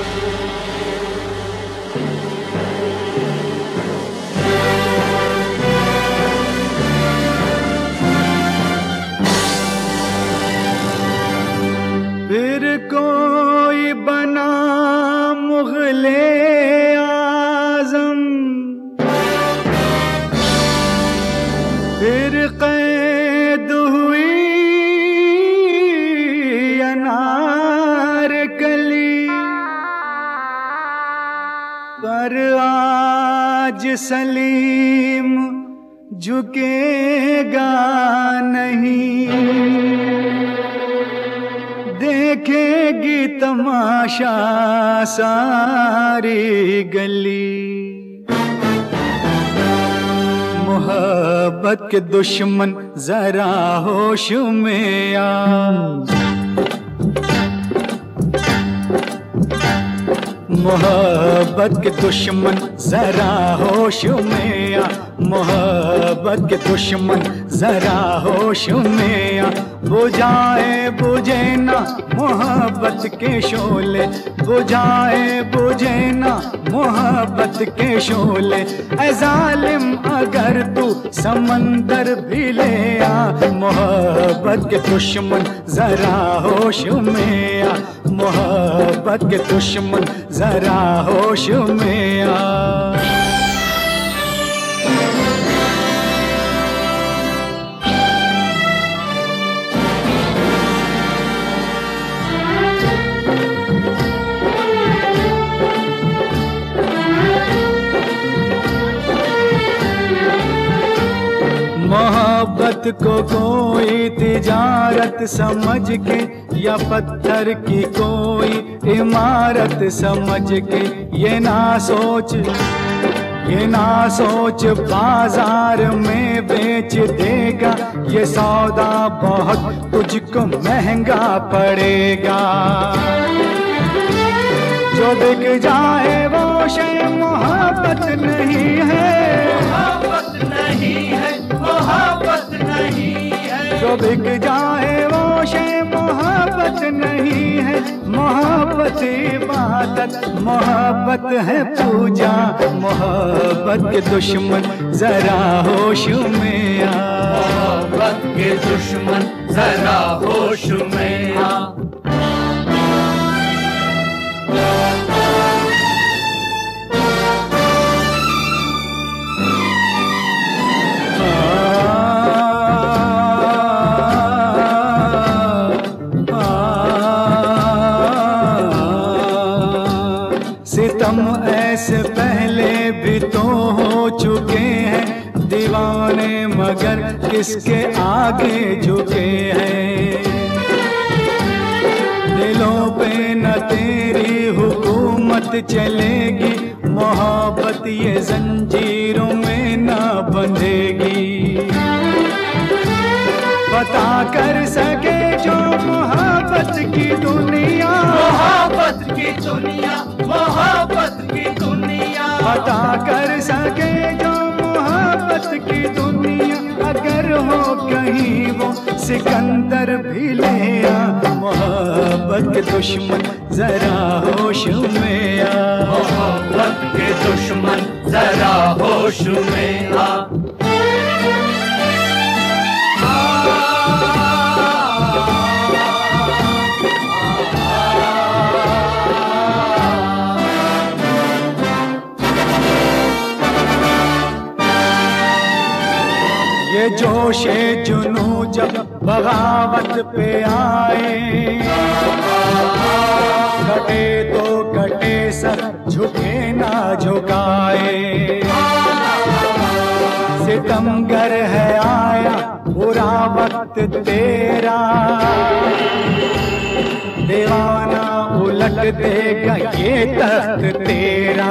फिर कोई बना मुग़ले आज़म, फिर कैद हुई अनारकली। पर आज सलीम झुकेगा नहीं, देखेगी तमाशा सारी गली। मोहब्बत के दुश्मन जरा होश में आ, मोहब्बत के दुश्मन जरा होश में आ, मोहब्बत के दुश्मन जरा होश में आ। बुझाए बुझे ना मोहब्बत के शोले, बुझाए बुझे ना मोहब्बत के शोले। ऐ जालिम अगर तू समंदर भी ले आ, मोहब्बत के दुश्मन जरा होश में आ, मोहब्बत के दुश्मन जरा होश में आ। मोहब्बत को कोई तिजारत समझ के या पत्थर की कोई इमारत समझ के, ये ना सोच बाजार में बेच देगा। ये सौदा बहुत तुझको महंगा पड़ेगा। जो बिक जाए वो शय मोहब्बत नहीं है, मोहब्बत नहीं है, मोहब्बत नहीं है। जो बिक जाए वो शय मोहब्बत नहीं है। मोहब्बत इबादत, मोहब्बत है पूजा। मोहब्बत के दुश्मन जरा होश में आ, मोहब्बत के दुश्मन जरा होश में आ। सितम ऐसे पहले भी तो हो चुके हैं दीवाने, मगर किसके आगे झुके हैं। दिलों पे न तेरी हुकूमत चलेगी, मोहब्बत ये जंजीरों में न बंधेगी। पता कर सके जो मोहब्बत की दुनिया, मोहब्बत की दुनिया, मोहब्बत की दुनिया। पता कर सके जो मोहब्बत की दुनिया। अगर हो कहीं वो सिकंदर भी ले आ, मोहब्बत के दुश्मन जरा होश में आ, मोहब्बत के दुश्मन जरा होश में आ। ये जोशे जुनू जब बगावत पे आए, कटे तो कटे सर झुके ना झुकाए। सितमगर है आया बुरा वक्त तेरा, दीवाना उलट देगा ये तख्त तेरा।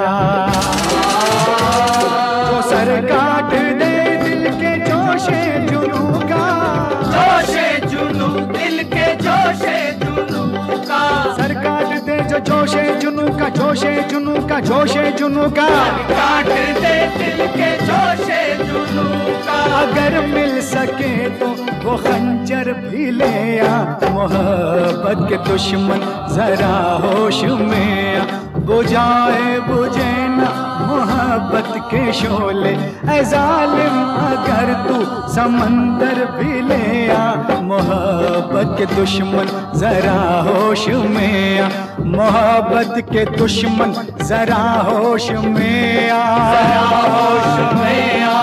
जो सर काट दे दिल के जोशे जुनू का, जोशे जुनू दिल के जोशे जुनू का। सर काट दे जो जोशे जुनू का, जोशे जुनू का, जोशे जुनू का, काट दे दिल के जोशे जुनू का। अगर मिल सके तो वो खंजर भी ले आ, मोहब्बत के दुश्मन जरा होश में आ, बुझाए बुझे ना मोहब्बत के शोले, ऐ जालिम अगर तू समंदर भी ले आ, मोहब्बत के दुश्मन जरा होश में आ, मोहब्बत के दुश्मन जरा होश में आ, होश में आ।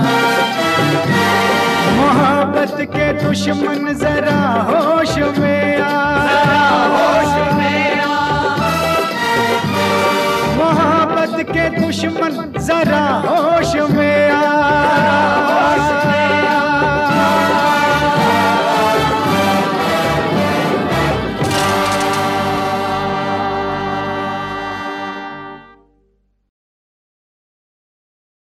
मोहब्बत के दुश्मन जरा होश में आ, होश में आ। मोहब्बत के दुश्मन जरा होश में आ।